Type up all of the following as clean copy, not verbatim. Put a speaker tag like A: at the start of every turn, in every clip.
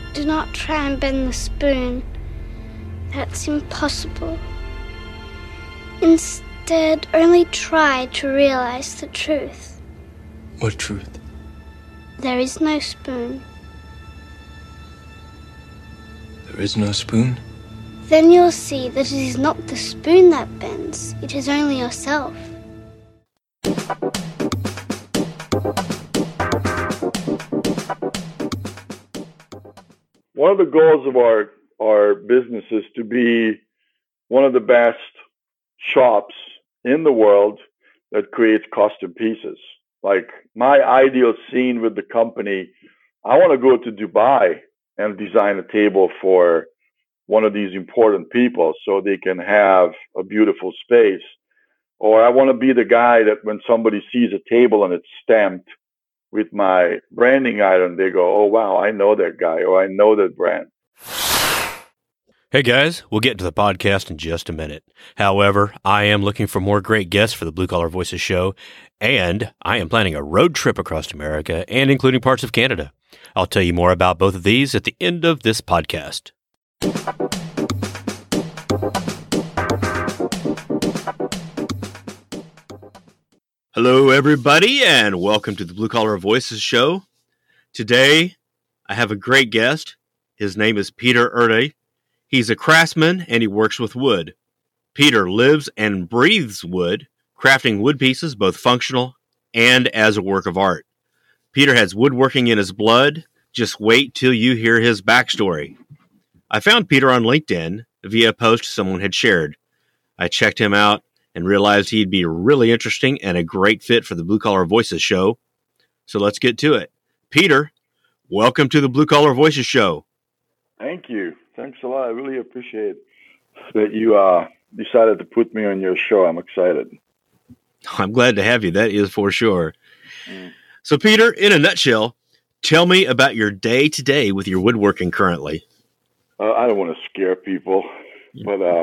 A: Do not try and bend the spoon. That's impossible. Instead, only try to realize the truth.
B: What truth?
A: There is no spoon.
B: There is no spoon?
A: Then you'll see that it is not the spoon that bends. It is only yourself.
C: One of the goals of our business is to be one of the best shops in the world that creates custom pieces. Like my ideal scene with the company, I want to go to Dubai and design a table for one of these important people so they can have a beautiful space. Or I want to be the guy that when somebody sees a table and it's stamped with my branding item, they go, oh, wow, I know that guy or I know that brand.
D: Hey guys, we'll get to the podcast in just a minute. However, I am looking for more great guests for the Blue Collar Voices show, and I am planning a road trip across America and including parts of Canada. I'll tell you more about both of these at the end of this podcast. Hello, everybody, and welcome to the Blue Collar Voices show. Today, I have a great guest. His name is Peter Erde. He's a craftsman, and he works with wood. Peter lives and breathes wood, crafting wood pieces both functional and as a work of art. Peter has woodworking in his blood. Just wait till you hear his backstory. I found Peter on LinkedIn via a post someone had shared. I checked him out and realized he'd be really interesting and a great fit for the Blue Collar Voices show. So let's get to it. Peter, welcome to the Blue Collar Voices show.
C: Thank you. Thanks a lot. I really appreciate that you decided to put me on your show. I'm excited.
D: I'm glad to have you. That is for sure. So, Peter, in a nutshell, tell me about your day-to-day with your woodworking currently.
C: I don't want to scare people, but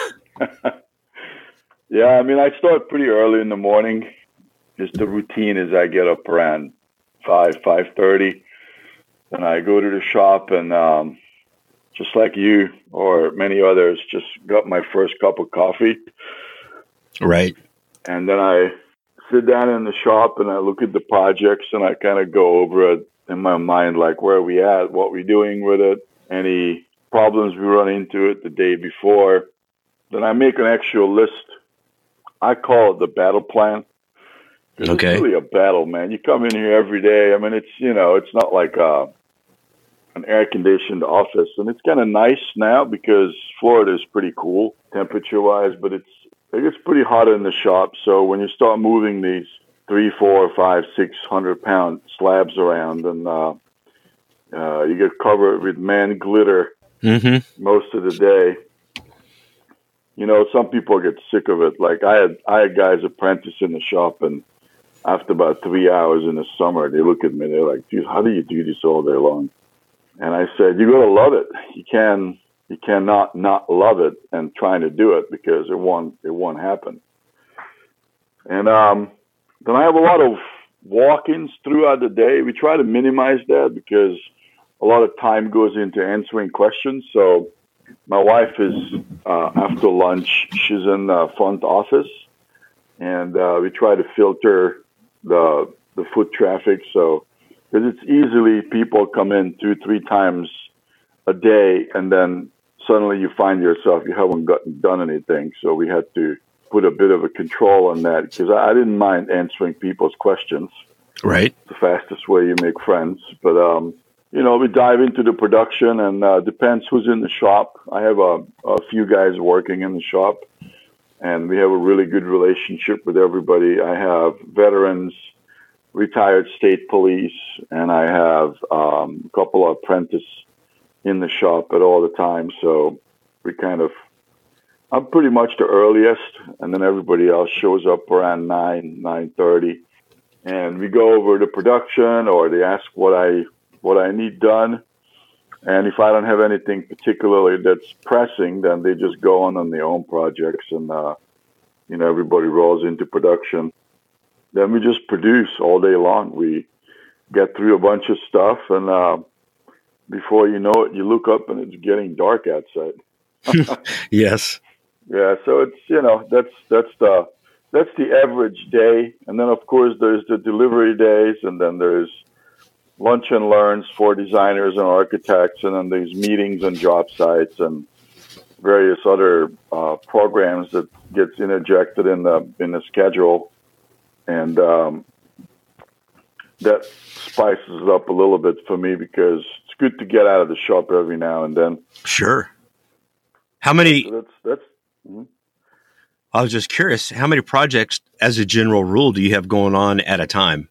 C: yeah, I mean, I start pretty early in the morning. Just the routine is I get up around 5:30, and I go to the shop and just like you or many others, just got my first cup of coffee.
D: Right.
C: And then I sit down in the shop and I look at the projects and I kind of go over it in my mind, like where are we at, what we're doing with it, any problems we run into it the day before. Then I make an actual list. I call it the battle plan.
D: Okay.
C: It's really a battle, man. You come in here every day. I mean, it's not like an air-conditioned office. And it's kind of nice now because Florida is pretty cool temperature-wise, but it gets pretty hot in the shop. So when you start moving these 300, 400, 500, 600-pound slabs around and you get covered with man glitter most of the day, you know, some people get sick of it. Like I had guys apprentice in the shop, and after about 3 hours in the summer, they look at me, they're like, dude, how do you do this all day long? And I said, you got to love it. You cannot not love it and trying to do it because it won't happen. And then I have a lot of walk-ins throughout the day. We try to minimize that because a lot of time goes into answering questions. So my wife is, after lunch, she's in the front office, and we try to filter the foot traffic. So, because it's easily people come in 2-3 times a day, and then suddenly you find yourself you haven't done anything. So we had to put a bit of a control on that because I didn't mind answering people's questions.
D: Right.
C: It's the fastest way you make friends. But, you know, we dive into the production and depends who's in the shop. I have a few guys working in the shop, and we have a really good relationship with everybody. I have veterans, retired state police, and I have a couple of apprentices in the shop at all the time. So I'm pretty much the earliest, and then everybody else shows up around 9:30, and we go over the production, or they ask what I need done. And if I don't have anything particularly that's pressing, then they just go on their own projects, and you know, everybody rolls into production. Then we just produce all day long. We get through a bunch of stuff, and before you know it, you look up and it's getting dark outside.
D: Yes.
C: Yeah, so it's that's the average day, and then of course there's the delivery days, and then there's lunch and learns for designers and architects, and then there's meetings on job sites and various other programs that gets interjected in the schedule, and that spices it up a little bit for me because it's good to get out of the shop every now and then.
D: Sure. How many?
C: So that's. Mm-hmm.
D: I was just curious, how many projects, as a general rule, do you have going on at a time?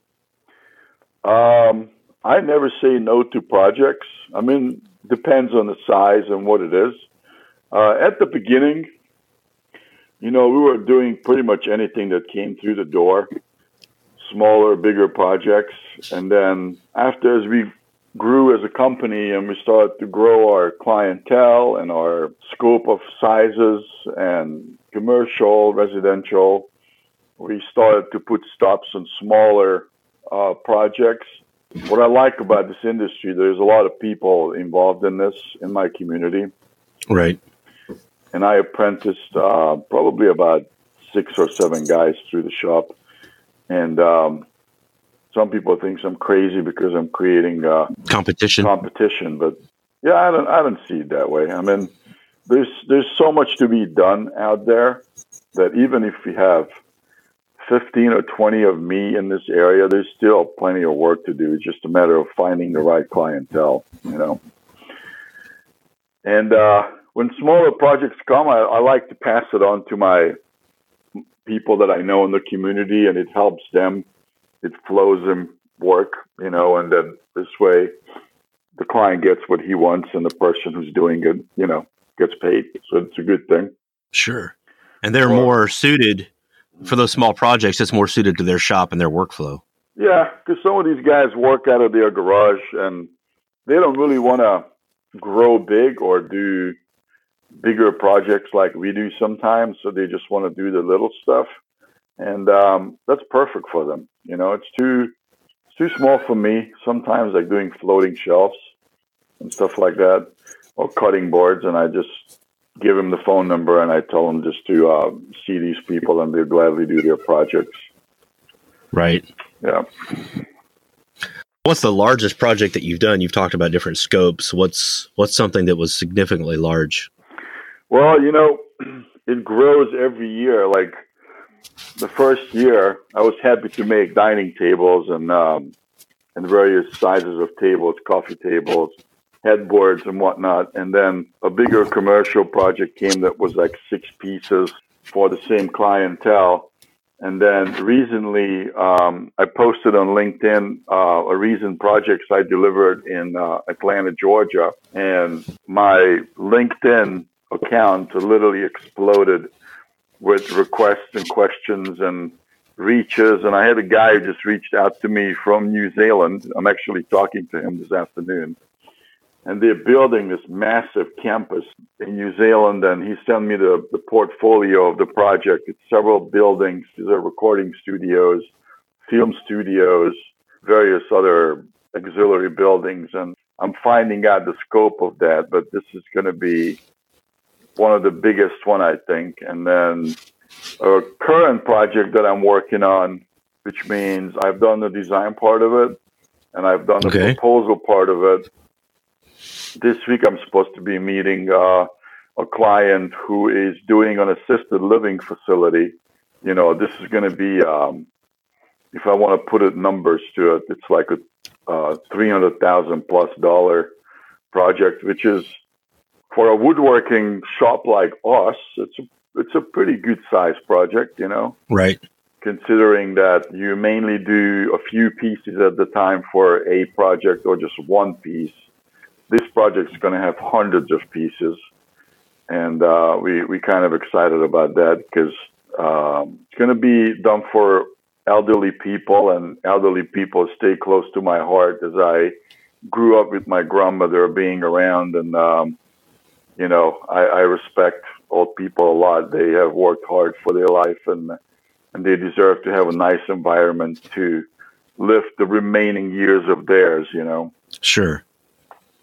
C: I never say no to projects. I mean, depends on the size and what it is. At the beginning, we were doing pretty much anything that came through the door, smaller, bigger projects. And then after, as we grew as a company and we started to grow our clientele and our scope of sizes and commercial, residential, we started to put stops on smaller projects. What I like about this industry, there's a lot of people involved in this in my community.
D: Right.
C: And I apprenticed probably about 6 or 7 guys through the shop. And some people think I'm crazy because I'm creating competition. But yeah, I don't see it that way. I mean, there's so much to be done out there that even if we have 15 or 20 of me in this area, there's still plenty of work to do. It's just a matter of finding the right clientele, And when smaller projects come, I like to pass it on to my people that I know in the community, and it helps them. It flows them work, and then this way the client gets what he wants and the person who's doing it, gets paid. So it's a good thing.
D: Sure. And they're more suited for those small projects. It's more suited to their shop and their workflow. Yeah,
C: because some of these guys work out of their garage and they don't really want to grow big or do bigger projects like we do sometimes. So they just want to do the little stuff. And that's perfect for them. It's too small for me. Sometimes like doing floating shelves and stuff like that, or cutting boards, and I just give them the phone number and I tell them just to see these people, and they'll gladly do their projects.
D: Right.
C: Yeah.
D: What's the largest project that you've done? You've talked about different scopes. What's something that was significantly large?
C: Well, it grows every year. Like the first year, I was happy to make dining tables and various sizes of tables, coffee tables, headboards and whatnot. And then a bigger commercial project came that was like 6 pieces for the same clientele. And then recently, I posted on LinkedIn a recent projects I delivered in Atlanta, Georgia. And my LinkedIn account literally exploded with requests and questions and reaches. And I had a guy who just reached out to me from New Zealand. I'm actually talking to him this afternoon. And they're building this massive campus in New Zealand, and he sent me the portfolio of the project. It's several buildings. These are recording studios, film studios, various other auxiliary buildings. And I'm finding out the scope of that, but this is going to be one of the biggest one, I think. And then a current project that I'm working on, which means I've done the design part of it, and I've done the proposal part of it. This week, I'm supposed to be meeting a client who is doing an assisted living facility. This is going to be, if I want to put it numbers to it, it's like a $300,000+ project, which is for a woodworking shop like us. It's a pretty good size project,
D: Right.
C: Considering that you mainly do a few pieces at the time for a project or just one piece. This project is going to have hundreds of pieces, and we kind of excited about that because it's going to be done for elderly people, and elderly people stay close to my heart as I grew up with my grandmother being around, and I respect old people a lot. They have worked hard for their life, and they deserve to have a nice environment to live the remaining years of theirs.
D: Sure.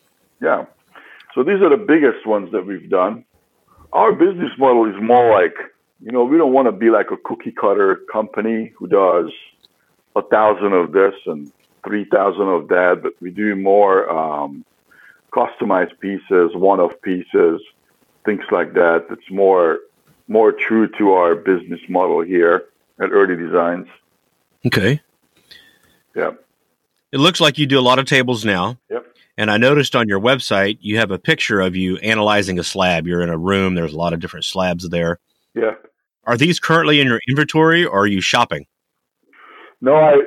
C: Yeah. So these are the biggest ones that we've done. Our business model is more like, we don't want to be like a cookie cutter company who does 1,000 of this and 3,000 of that, but we do more customized pieces, one-off pieces, things like that. It's more true to our business model here at Early Designs.
D: Okay.
C: Yeah.
D: It looks like you do a lot of tables now.
C: Yep.
D: And I noticed on your website, you have a picture of you analyzing a slab. You're in a room. There's a lot of different slabs there.
C: Yeah.
D: Are these currently in your inventory, or are you shopping?
C: No,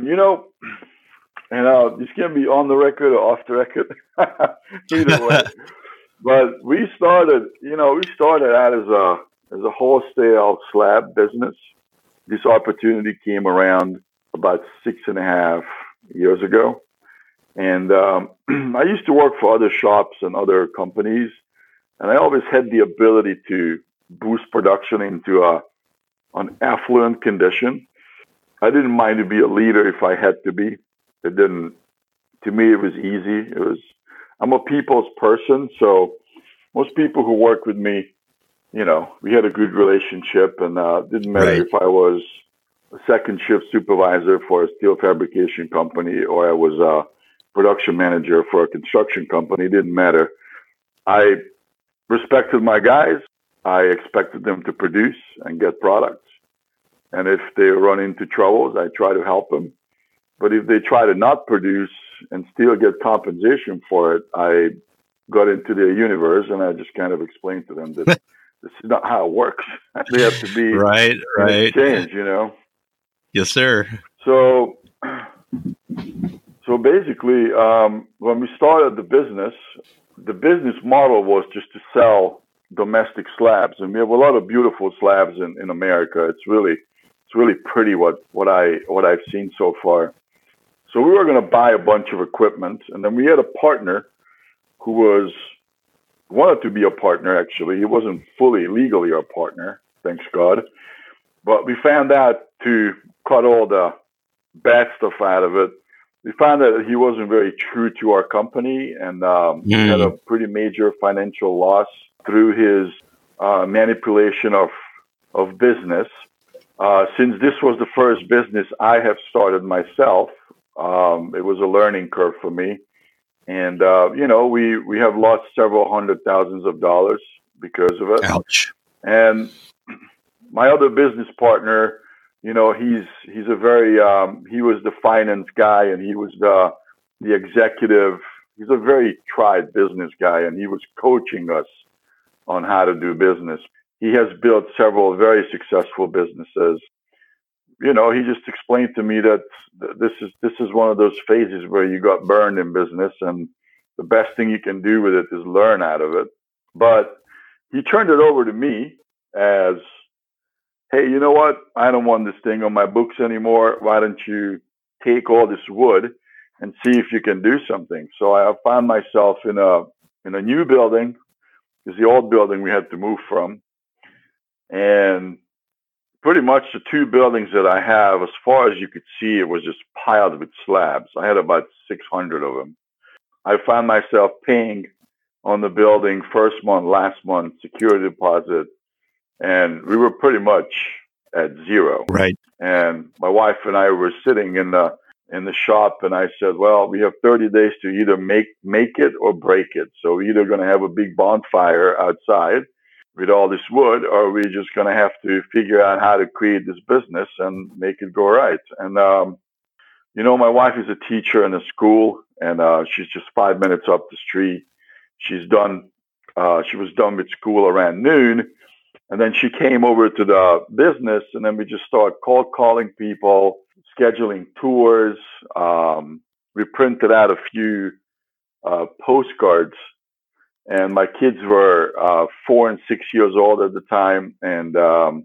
C: this can be on the record or off the record, either way. But we started out as a wholesale slab business. This opportunity came around about 6.5 years ago. And I used to work for other shops and other companies, and I always had the ability to boost production into an affluent condition. I didn't mind to be a leader if I had to be. To me, it was easy. I'm a people's person, so most people who work with me, we had a good relationship, and it didn't matter if I was a second shift supervisor for a steel fabrication company or I was a production manager for a construction company. It didn't matter. I respected my guys. I expected them to produce and get products. And if they run into troubles, I try to help them. But if they try to not produce and still get compensation for it, I got into their universe and I just kind of explained to them that this is not how it works. They have to be
D: right.
C: exchange,
D: Yes, sir.
C: So basically, when we started the business model was just to sell domestic slabs, and we have a lot of beautiful slabs in America. It's really pretty what I've seen so far. So we were going to buy a bunch of equipment, and then we had a partner who wanted to be a partner. Actually, he wasn't fully legally our partner, thanks God. But we found out, to cut all the bad stuff out of it, we found out that he wasn't very true to our company, and he had a pretty major financial loss through his manipulation of business. Since this was the first business I have started myself, it was a learning curve for me. And, we have lost several $100,000s because of it.
D: Ouch.
C: And my other business partner, he's a very, he was the finance guy, and he was the executive. He's a very tried business guy, and he was coaching us on how to do business. He has built several very successful businesses. He just explained to me that this is one of those phases where you got burned in business, and the best thing you can do with it is learn out of it. But he turned it over to me as, hey, you know what? I don't want this thing on my books anymore. Why don't you take all this wood and see if you can do something? So I found myself in a new building, because the old building we had to move from. And pretty much the two buildings that I have, as far as you could see, it was just piled with slabs. I had about 600 of them. I found myself paying on the building first month, last month, security deposit, and we were pretty much at zero.
D: Right.
C: And my wife and I were sitting in the shop, and I said, well, we have 30 days to either make it or break it. So we're either going to have a big bonfire outside with all this wood, or we're just going to have to figure out how to create this business and make it go right. And, my wife is a teacher in a school, and she's just 5 minutes up the street. She was done with school around noon, and then she came over to the business, and then we just started cold calling people, scheduling tours. We printed out a few postcards. And my kids were 4 and 6 years old at the time. And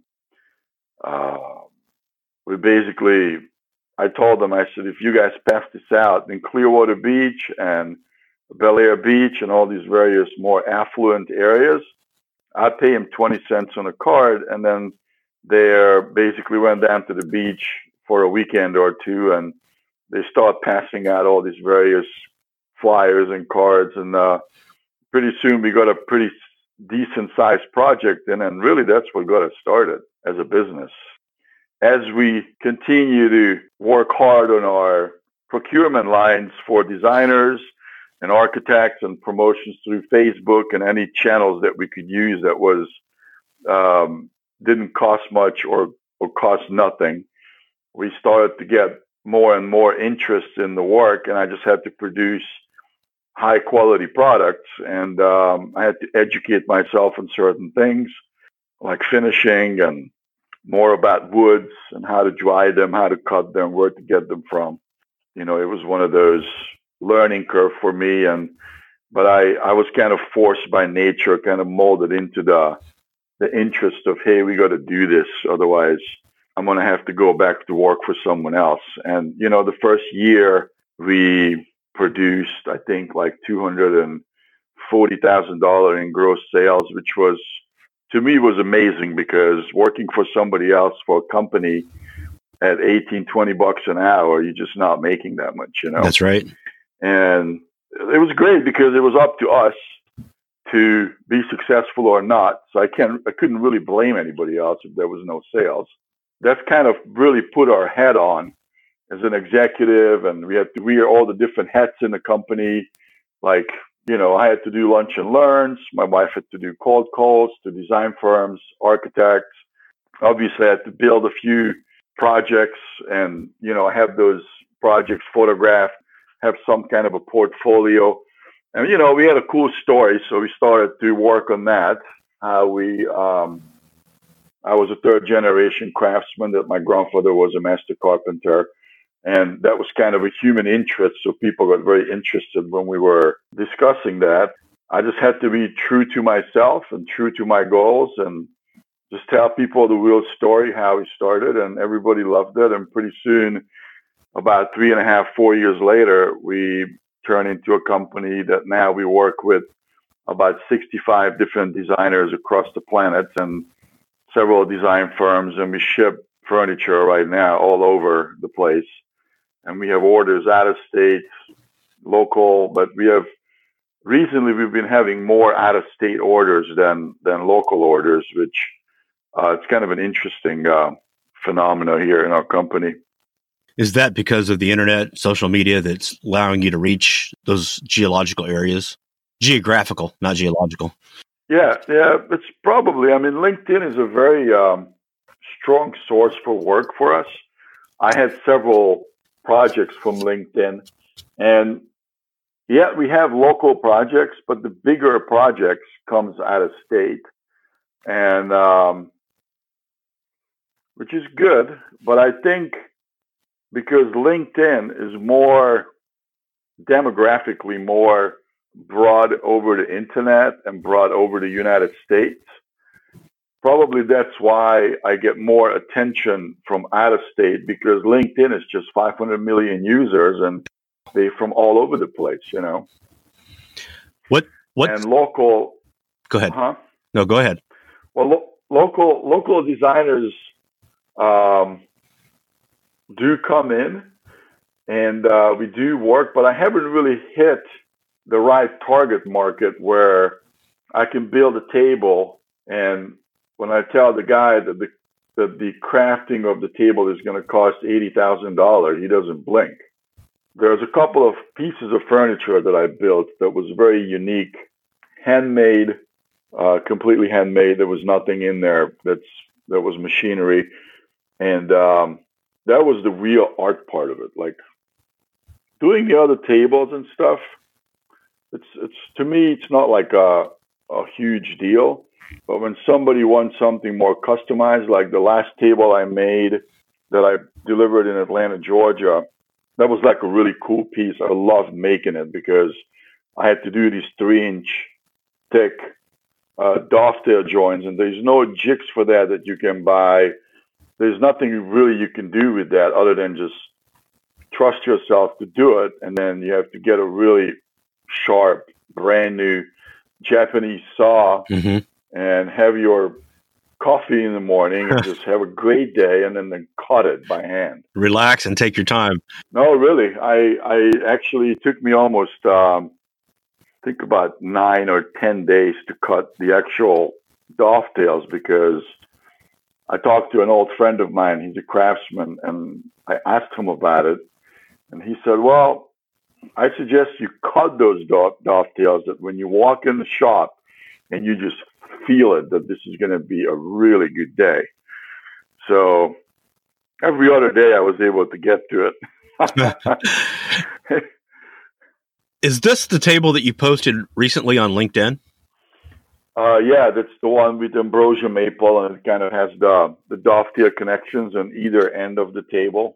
C: I told them, I said, if you guys pass this out in Clearwater Beach and Bel Air Beach and all these various more affluent areas, I'd pay them 20 cents on a card. And then they basically went down to the beach for a weekend or two, and they start passing out all these various flyers and cards, and pretty soon we got a pretty decent sized project in, and really that's what got us started as a business. As we continue to work hard on our procurement lines for designers and architects and promotions through Facebook and any channels that we could use that was didn't cost much or cost nothing, we started to get more and more interest in the work, and I just had to produce high quality products, and I had to educate myself on certain things like finishing and more about woods and how to dry them, how to cut them, where to get them from. You know, it was one of those learning curve for me, but I was kind of forced by nature, kind of molded into the interest of, hey, we got to do this, otherwise I'm going to have to go back to work for someone else. And you know, the first year we produced, I think, like $240,000 in gross sales, which was, to me, was amazing, because working for somebody else, for a company at $18-20 an hour, you're just not making that much, you know?
D: That's right.
C: And it was great because it was up to us to be successful or not. So I couldn't really blame anybody else if there was no sales. That's kind of really put our head on as an executive, and we had to wear all the different hats in the company. Like, you know, I had to do lunch and learns. My wife had to do cold calls to design firms, architects. Obviously, I had to build a few projects and, you know, have those projects photographed, have some kind of a portfolio. And, you know, we had a cool story, so we started to work on that. I was a third generation craftsman, that my grandfather was a master carpenter. And that was kind of a human interest, so people got very interested when we were discussing that. I just had to be true to myself and true to my goals, and just tell people the real story, how we started, and everybody loved it. And pretty soon, about 3.5-4 years later, we turned into a company that now we work with about 65 different designers across the planet and several design firms, and we ship furniture right now all over the place. And we have orders out of state, local, but recently we've been having more out of state orders than local orders, which it's kind of an interesting phenomena here in our company.
D: Is that because of the internet, social media, that's allowing you to reach those geological areas? Geographical, not geological.
C: Yeah, it's probably, I mean, LinkedIn is a very strong source for work for us. I had several projects from LinkedIn, and yeah, we have local projects, but the bigger projects comes out of state, and which is good. But I think because LinkedIn is more demographically more broad over the internet and broad over the United States, probably that's why I get more attention from out of state, because LinkedIn is just 500 million users and they're from all over the place, you know.
D: What?
C: And local.
D: Go ahead. No, go ahead.
C: Well, local designers do come in, and we do work, but I haven't really hit the right target market where I can build a table, and when I tell the guy that the crafting of the table is going to cost $80,000, he doesn't blink. There's a couple of pieces of furniture that I built that was very unique, handmade, completely handmade. There was nothing in there that was machinery, and that was the real art part of it. Like doing the other tables and stuff, it's to me, it's not like a huge deal. But when somebody wants something more customized, like the last table I made that I delivered in Atlanta, Georgia, that was like a really cool piece. I loved making it because I had to do these 3-inch thick dovetail joints, and there's no jigs for that you can buy. There's nothing really you can do with that other than just trust yourself to do it, and then you have to get a really sharp, brand new Japanese saw and have your coffee in the morning and just have a great day, and then cut it by hand.
D: Relax and take your time.
C: No, really. I actually, it took me almost, I think about 9 or 10 days to cut the actual dovetails, because I talked to an old friend of mine. He's a craftsman, and I asked him about it. And he said, well, I suggest you cut those dovetails that when you walk in the shop and you just feel it, that this is going to be a really good day. So every other day I was able to get to it.
D: Is this the table that you posted recently on LinkedIn?
C: Yeah, that's the one with ambrosia maple, and it kind of has the dovetail connections on either end of the table.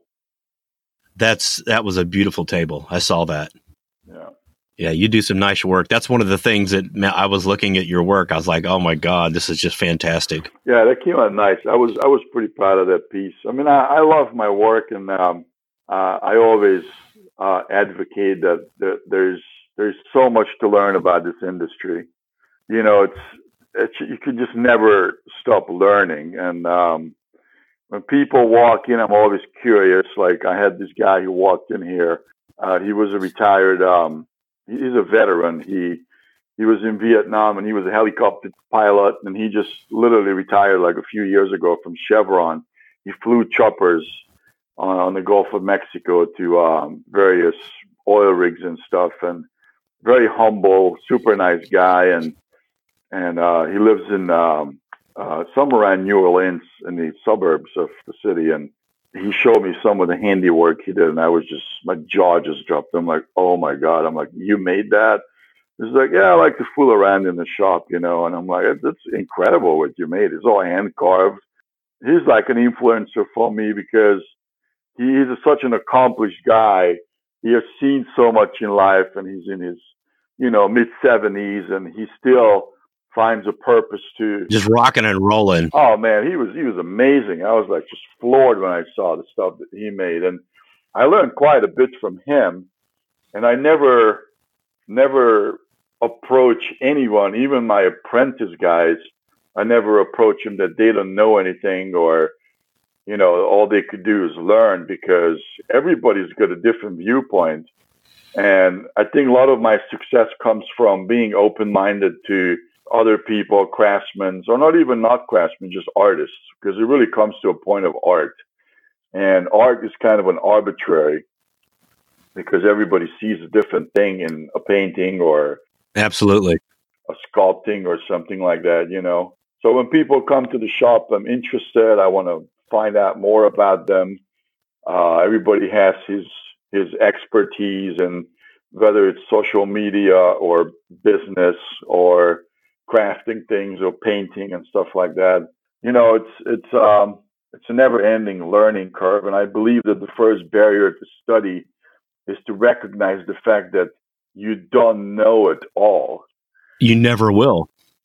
D: That was a beautiful table. I saw that.
C: Yeah.
D: Yeah, you do some nice work. That's one of the things that I was looking at your work. I was like, oh my God, this is just fantastic.
C: Yeah, that came out nice. I was pretty proud of that piece. I mean, I love my work, and I always advocate that there's so much to learn about this industry. You know, it's you can just never stop learning. And when people walk in, I'm always curious. Like, I had this guy who walked in here. He was a retired. He's a veteran. He was in Vietnam, and he was a helicopter pilot, and he just literally retired like a few years ago from Chevron. He flew choppers on the Gulf of Mexico to various oil rigs and stuff, and very humble, super nice guy, and he lives in somewhere around New Orleans in the suburbs of the city, and he showed me some of the handiwork he did, and my jaw just dropped. I'm like, oh my God. I'm like, you made that? He's like, yeah, I like to fool around in the shop, you know. And I'm like, that's incredible what you made. It's all hand carved. He's like an influencer for me, because he's such an accomplished guy. He has seen so much in life, and he's in his, mid-70s, and he still finds a purpose to
D: just rocking and rolling.
C: Oh man, he was amazing. I was like just floored when I saw the stuff that he made, and I learned quite a bit from him. And I never approach anyone, even my apprentice guys. I never approach them that they don't know anything, or all they could do is learn, because everybody's got a different viewpoint. And I think a lot of my success comes from being open-minded to other people, craftsmen, or not craftsmen, just artists, because it really comes to a point of art. And art is kind of an arbitrary, because everybody sees a different thing in a painting or
D: absolutely
C: a sculpting or something like that, So when people come to the shop, I'm interested. I want to find out more about them. Everybody has his expertise, and whether it's social media or business or crafting things or painting and stuff like that, it's a never-ending learning curve. And I believe that the first barrier to study is to recognize the fact that you don't know it all.
D: You never will.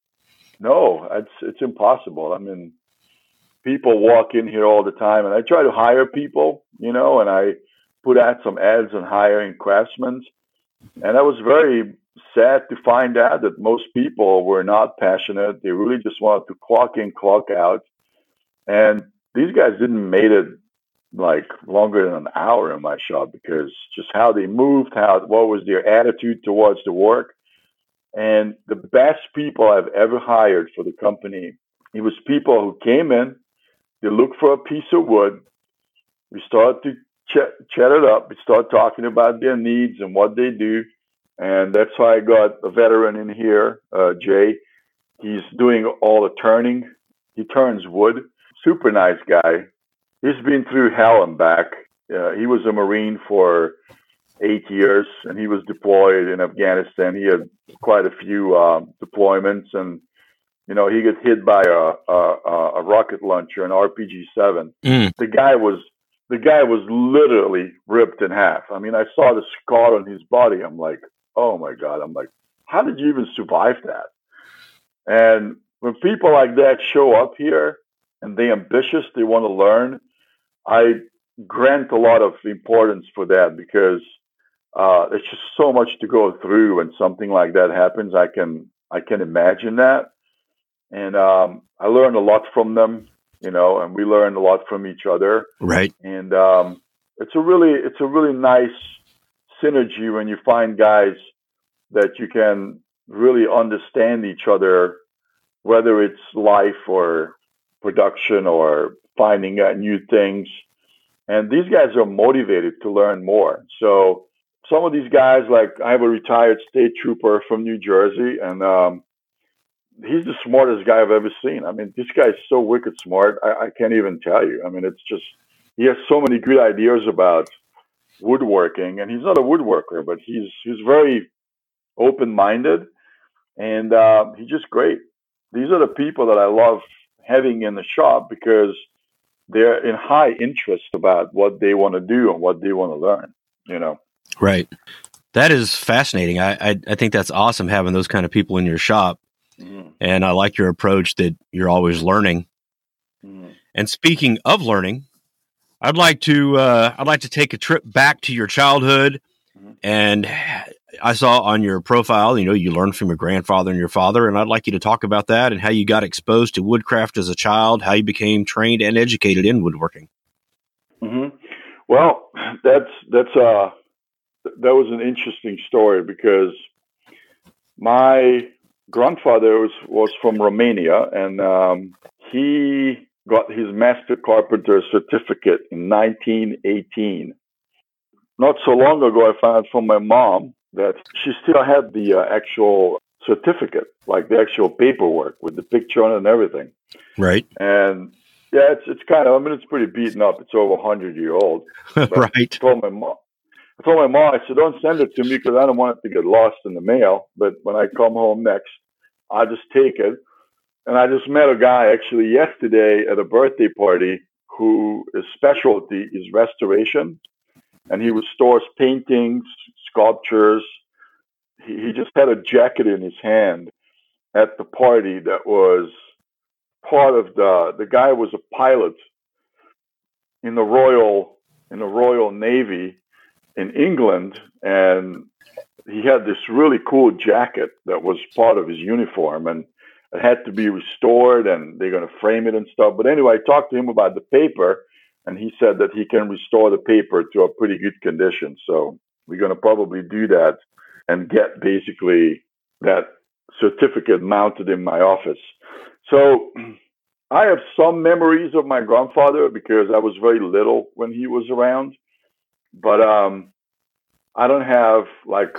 C: No, it's impossible. I mean, people walk in here all the time, and I try to hire people, and I put out some ads on hiring craftsmen. And I was very sad to find out that most people were not passionate. They really just wanted to clock in, clock out. And these guys didn't make it like longer than an hour in my shop, because just how they moved, what was their attitude towards the work. And the best people I've ever hired for the company, it was people who came in, they looked for a piece of wood. We started to chat it up. We started talking about their needs and what they do. And that's how I got a veteran in here, Jay. He's doing all the turning. He turns wood. Super nice guy. He's been through hell and back. He was a Marine for 8 years, and he was deployed in Afghanistan. He had quite a few deployments, and he got hit by a rocket launcher, an RPG-7. The guy was literally ripped in half. I mean, I saw the scar on his body. I'm like, oh my God. I'm like, how did you even survive that? And when people like that show up here and they're ambitious, they want to learn, I grant a lot of importance for that, because there's just so much to go through when something like that happens. I can imagine that. And I learned a lot from them, and we learned a lot from each other.
D: Right.
C: And it's a really nice synergy when you find guys that you can really understand each other, whether it's life or production or finding out new things. And these guys are motivated to learn more. So some of these guys, like I have a retired state trooper from New Jersey, and he's the smartest guy I've ever seen. I mean, this guy's so wicked smart. I can't even tell you. I mean, it's just, he has so many good ideas about woodworking, and he's not a woodworker, but he's very open-minded, and he's just great. These are the people that I love having in the shop because they're in high interest about what they want to do and what they want to learn,
D: Right. That is fascinating. I think that's awesome having those kind of people in your shop.
C: Mm-hmm.
D: And I like your approach that you're always learning.
C: Mm-hmm.
D: And speaking of learning, I'd like to take a trip back to your childhood.
C: Mm-hmm.
D: And I saw on your profile, you learned from your grandfather and your father, and I'd like you to talk about that and how you got exposed to woodcraft as a child, how you became trained and educated in woodworking.
C: Mm-hmm. Well, that was an interesting story because my grandfather was from Romania, and he got his master carpenter certificate in 1918. Not so long ago, I found from my mom that she still had the actual certificate, like the actual paperwork with the picture on it and everything.
D: Right.
C: And yeah, it's kind of, it's pretty beaten up. It's over 100-year-old.
D: Right.
C: I told my mom, I said, don't send it to me because I don't want it to get lost in the mail. But when I come home next, I'll just take it. And I just met a guy actually yesterday at a birthday party who his specialty is restoration. And he restores paintings, sculptures. He just had a jacket in his hand at the party that was part of the guy was a pilot in the Royal Navy in England, and he had this really cool jacket that was part of his uniform, and it had to be restored, and they're going to frame it and stuff. But anyway, I talked to him about the paper, and he said that he can restore the paper to a pretty good condition. So we're going to probably do that and get basically that certificate mounted in my office. So I have some memories of my grandfather because I was very little when he was around, but I don't have like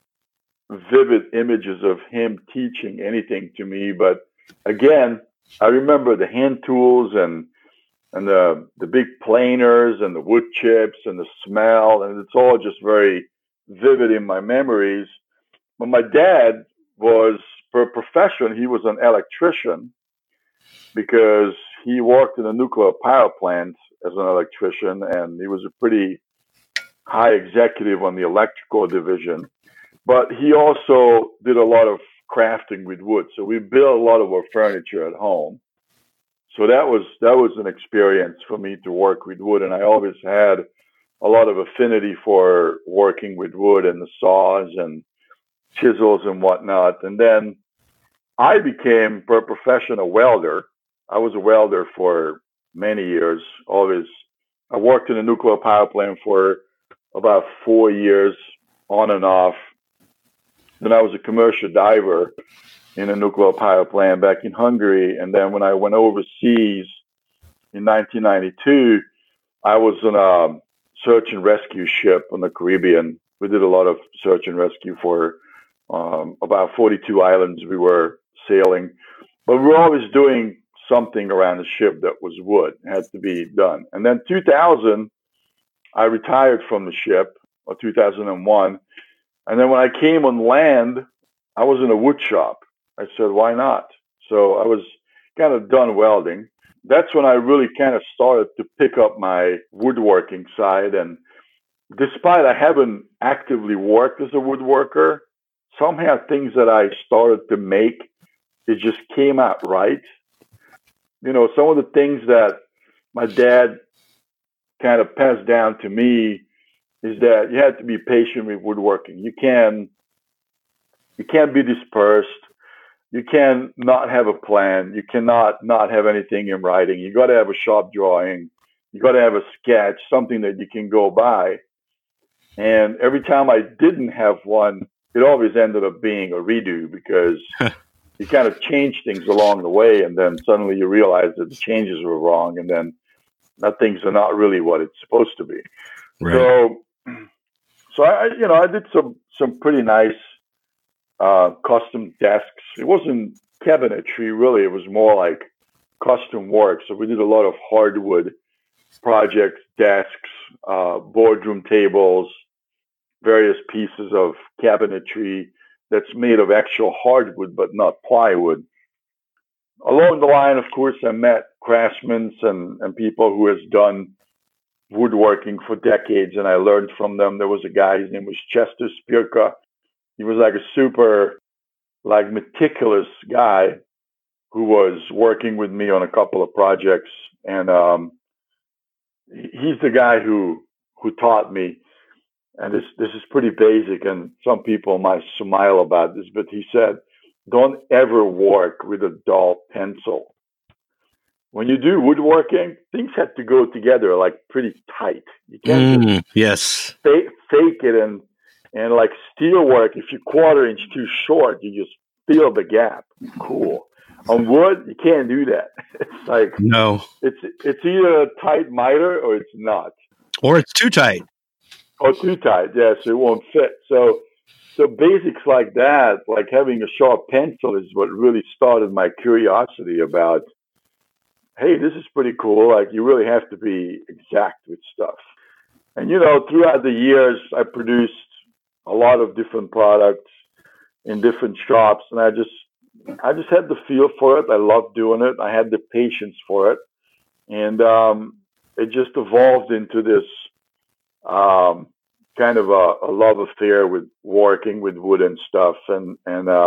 C: vivid images of him teaching anything to me. But again, I remember the hand tools and the big planers and the wood chips and the smell, and it's all just very vivid in my memories. But my dad was, per profession, he was an electrician because he worked in a nuclear power plant as an electrician, and he was a pretty high executive on the electrical division. But he also did a lot of crafting with wood. So we built a lot of our furniture at home. So that was an experience for me to work with wood, and I always had a lot of affinity for working with wood and the saws and chisels and whatnot. And then I became, per profession, a welder. I was a welder for many years. I worked in a nuclear power plant for about 4 years, on and off. Then I was a commercial diver in a nuclear power plant back in Hungary. And then when I went overseas in 1992, I was on a search and rescue ship on the Caribbean. We did a lot of search and rescue for about 42 islands we were sailing. But we were always doing something around the ship that was wood. It had to be done. And then 2000, I retired from the ship, or 2001. And then when I came on land, I was in a wood shop. I said, why not? So I was kind of done welding. That's when I really kind of started to pick up my woodworking side. And despite I haven't actively worked as a woodworker, somehow things that I started to make, it just came out right. Some of the things that my dad kind of passed down to me is that you have to be patient with woodworking. You can't be dispersed. you can not have a plan. You cannot not have anything in writing. You got to have a shop drawing. You got to have a sketch, something that you can go by. And every time I didn't have one, it always ended up being a redo because you kind of change things along the way, and then suddenly you realize that the changes were wrong, and then that things are not really what it's supposed to be.
D: Right.
C: So I did some pretty nice custom desks. It wasn't cabinetry really. It was more like custom work. So we did a lot of hardwood projects, desks, boardroom tables, various pieces of cabinetry that's made of actual hardwood but not plywood. Along the line, of course, I met craftsmen and people who has done woodworking for decades, and I learned from them. There was a guy, his name was Chester Spirka. He was like a super, like, meticulous guy who was working with me on a couple of projects, and he's the guy who taught me. And this is pretty basic, and some people might smile about this, but he said, don't ever work with a dull pencil. When you do woodworking, things have to go together like pretty tight. You can't just fake it, and like steel work, if you 1/4 inch too short, you just feel the gap. Cool. On wood, you can't do that. It's like,
D: no,
C: it's either a tight miter or it's not.
D: Or it's too tight.
C: Or too tight, yes, it won't fit. So basics like that, like having a sharp pencil, is what really started my curiosity about, hey, this is pretty cool. Like, you really have to be exact with stuff. And, throughout the years, I produced a lot of different products in different shops, and I just had the feel for it. I loved doing it. I had the patience for it. And it just evolved into this kind of a love affair with working with wood and stuff. And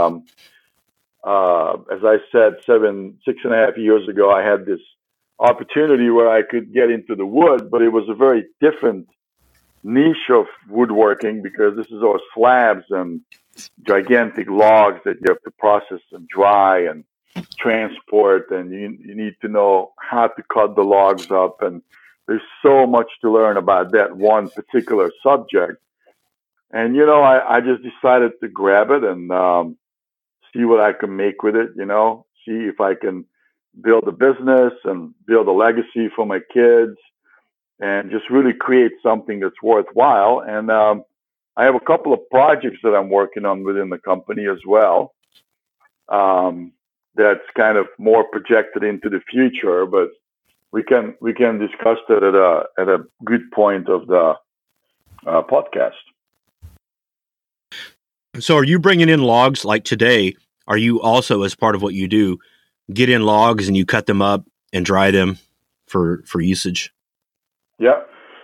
C: as I said, 6.5 years ago, I had this opportunity where I could get into the wood, but it was a very different niche of woodworking because this is all slabs and gigantic logs that you have to process and dry and transport, and you need to know how to cut the logs up, and there's so much to learn about that one particular subject. And, I just decided to grab it and see what I can make with it, see if I can build a business and build a legacy for my kids and just really create something that's worthwhile. And I have a couple of projects that I'm working on within the company as well. That's kind of more projected into the future, but we can discuss that at a good point of the podcast.
D: So are you bringing in logs like today? Are you also, as part of what you do, get in logs and you cut them up and dry them for usage? Yeah.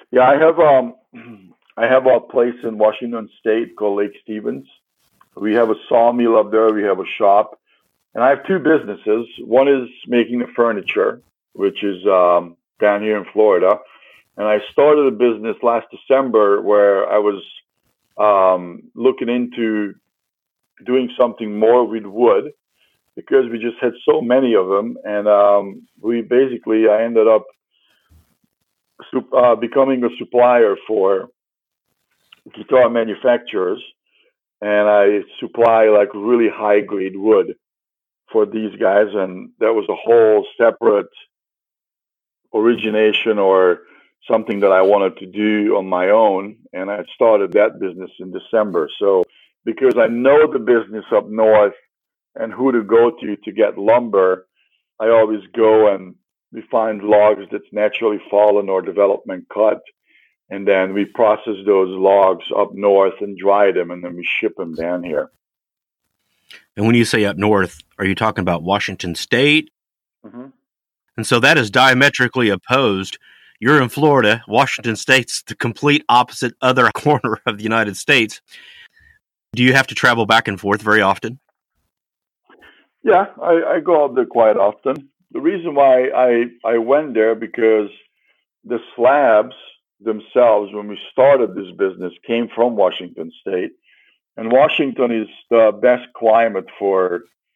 C: I have a place in Washington State called Lake Stevens. We have a sawmill up there. We have a shop. And I have two businesses. One is making the furniture, which is down here in Florida. And I started a business last December where I was looking into doing something more with wood because we just had so many of them. And I ended up becoming a supplier for guitar manufacturers. And I supply like really high grade wood for these guys. And that was a whole separate origination or something that I wanted to do on my own. And I started that business in December. So because I know the business up north and who to go to get lumber, I always go and we find logs that's naturally fallen or development cut. And then we process those logs up north and dry them, and then we ship them down here.
D: And when you say up north, are you talking about Washington State?
C: Mm-hmm.
D: And so that is diametrically opposed. You're in Florida. Washington State's the complete opposite other corner of the United States. Do you have to travel back and forth very often?
C: Yeah, I go up there quite often. The reason why I went there because the slabs themselves, when we started this business, came from Washington State. And Washington is the best climate for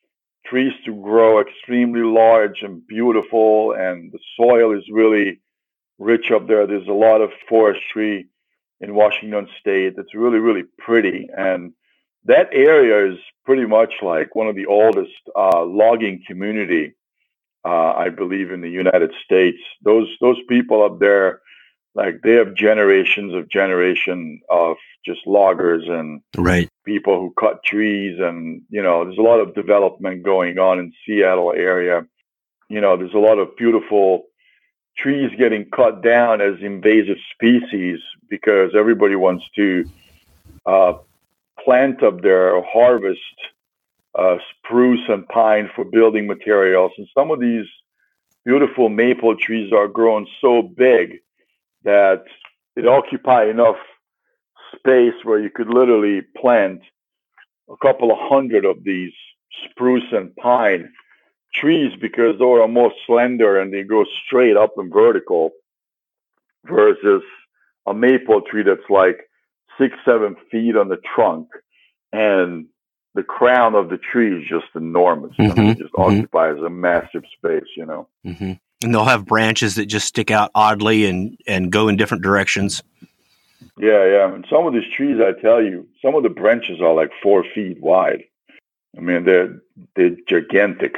C: trees to grow extremely large and beautiful, and the soil is really rich up there. There's a lot of forestry in Washington State. It's really, really pretty. And that area is pretty much like one of the oldest logging community, I believe, in the United States. Those people up there, like they have generation of just loggers and
D: Right.
C: people who cut trees, and there's a lot of development going on in Seattle area. There's a lot of beautiful trees getting cut down as invasive species because everybody wants to plant up there or harvest spruce and pine for building materials. And some of these beautiful maple trees are grown so big that it occupies enough space where you could literally plant a couple of hundred of these spruce and pine trees because they are more slender and they go straight up and vertical versus a maple tree that's like 6-7 feet on the trunk, and the crown of the tree is just enormous. I mean, it just occupies a massive space,
D: Mm-hmm. And they'll have branches that just stick out oddly and go in different directions.
C: Yeah. And some of these trees, I tell you, some of the branches are like 4 feet wide. I mean, they're gigantic.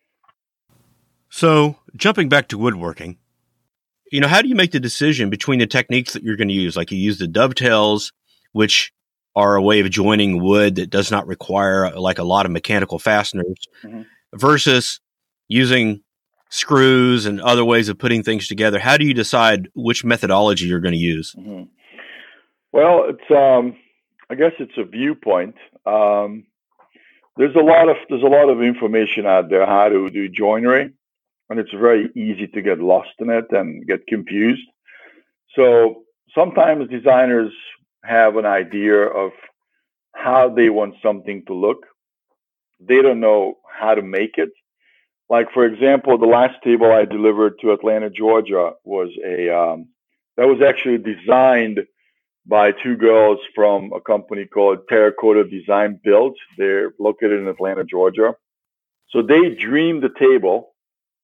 D: So, jumping back to woodworking, how do you make the decision between the techniques that you're going to use? Like you use the dovetails, which are a way of joining wood that does not require like a lot of mechanical fasteners, versus using screws and other ways of putting things together. How do you decide which methodology you're going to use?
C: Mm-hmm. Well, it's I guess it's a viewpoint. There's a lot of information out there how to do joinery, and it's very easy to get lost in it and get confused. So sometimes designers have an idea of how they want something to look. They don't know how to make it. Like, for example, the last table I delivered to Atlanta, Georgia was that was actually designed by two girls from a company called Terracotta Design Build. They're located in Atlanta, Georgia. So they dreamed the table.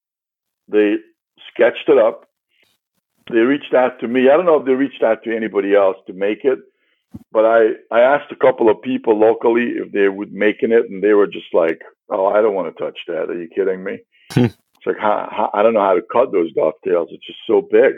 C: They sketched it up. They reached out to me. I don't know if they reached out to anybody else to make it, but I asked a couple of people locally if they would making it, and they were just like, "Oh, I don't want to touch that. Are you kidding me?" It's like, I don't know how to cut those dovetails. It's just so big.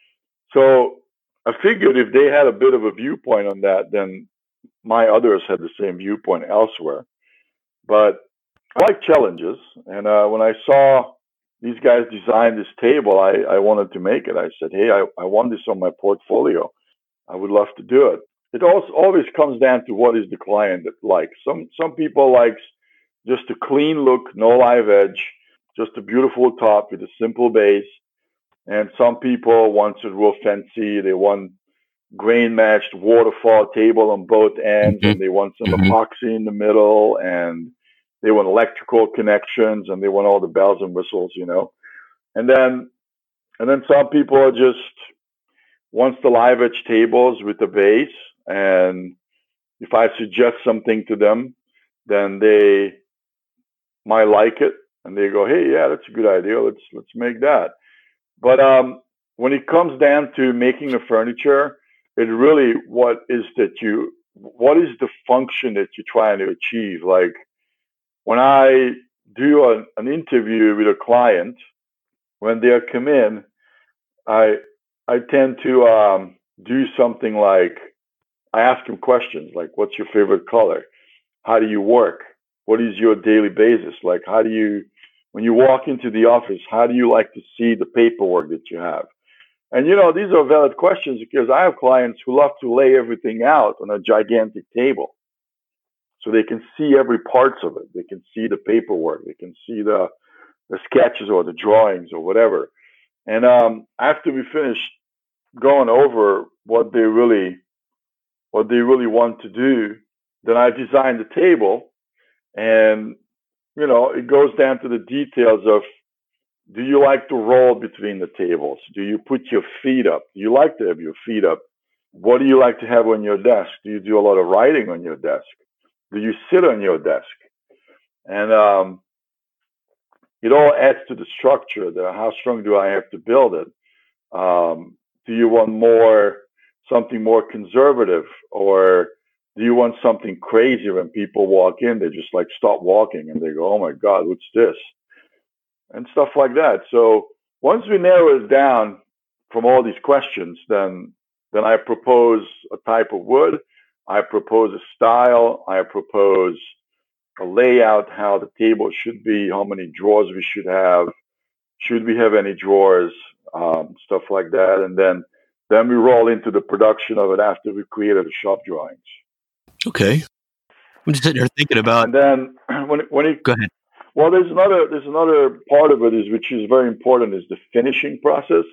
C: So I figured if they had a bit of a viewpoint on that, then my others had the same viewpoint elsewhere. But I like challenges. And when I saw these guys design this table, I wanted to make it. I said, hey, I want this on my portfolio. I would love to do it. It also always comes down to what is the client like. Some people like just a clean look, no live edge, just a beautiful top with a simple base. And some people want it real fancy. They want grain-matched waterfall table on both ends, and they want some epoxy in the middle, and they want electrical connections, and they want all the bells and whistles, And then some people are just wants the live edge tables with the base. And if I suggest something to them, then they might like it, and they go, "Hey, yeah, that's a good idea. Let's make that." But when it comes down to making the furniture, it really what is the function that you're trying to achieve? Like when I do an interview with a client, when they come in, I tend to do something like I ask them questions like, "What's your favorite color? How do you work? What is your daily basis? Like, when you walk into the office, how do you like to see the paperwork that you have?" And, these are valid questions because I have clients who love to lay everything out on a gigantic table so they can see every parts of it. They can see the paperwork. They can see the sketches or the drawings or whatever. And after we finish going over what they really want to do, then I design the table, and it goes down to the details of, do you like to roll between the tables? Do you put your feet up? Do you like to have your feet up? What do you like to have on your desk? Do you do a lot of writing on your desk? Do you sit on your desk? And it all adds to the structure. How strong do I have to build it? Do you want something more conservative, or do you want something crazy? When people walk in, they just like stop walking and they go, "Oh my God, what's this?" and stuff like that. So once we narrow it down from all these questions, then I propose a type of wood, I propose a style, I propose a layout, how the table should be, how many drawers we should we have any drawers, stuff like that, and then we roll into the production of it after we created the shop drawings.
D: Okay. I'm just sitting here thinking about.
C: And then when you
D: go ahead.
C: Well, there's another part of it which is very important, is the finishing process.